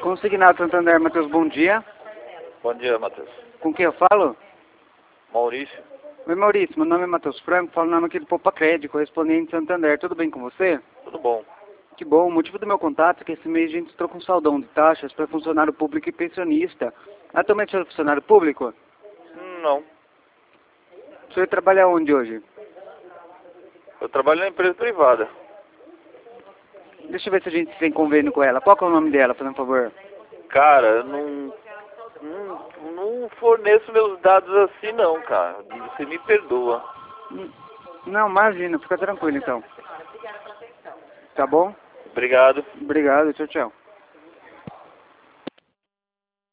Consignado Santander, Matheus, bom dia. Bom dia, Matheus. Com quem eu falo? Maurício. Oi, Maurício, meu nome é Matheus Franco, falo o nome aqui do Poupa Crédito, correspondente Santander. Tudo bem com você? Tudo bom. Que bom. O motivo do meu contato é que esse mês a gente entrou com saldão de taxas para funcionário público e pensionista. Atualmente você é funcionário público? Não. O senhor trabalha onde hoje? Eu trabalho na empresa privada. Deixa eu ver se a gente tem convênio com ela. Qual que é o nome dela, por favor? Cara, eu não forneço meus dados assim não, cara. Você me perdoa. Não, imagina, fica tranquilo então. Tá bom? Obrigado. Obrigado, tchau, tchau.